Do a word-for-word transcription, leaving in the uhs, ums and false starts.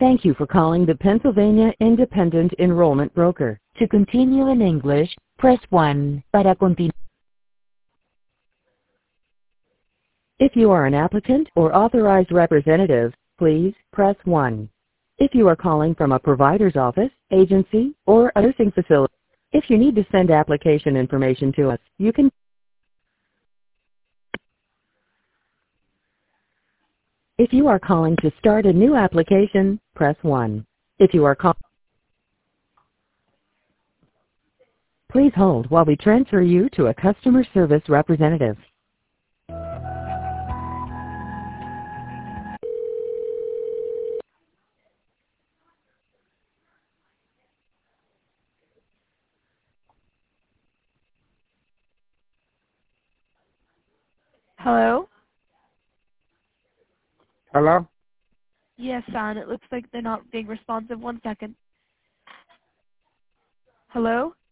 Thank you for calling the Pennsylvania Independent Enrollment Broker. To continue in English, press one. Para continuar. If you are an applicant or authorized representative, please press one. If you are calling from a provider's office, agency, or a nursing facility, if you need to send application information to us, you can. If you are calling to start a new application, press one. If you are calling, please hold while we transfer you to a customer service representative. Hello? Hello? Yes, son. It looks like they're not being responsive. One second. Hello?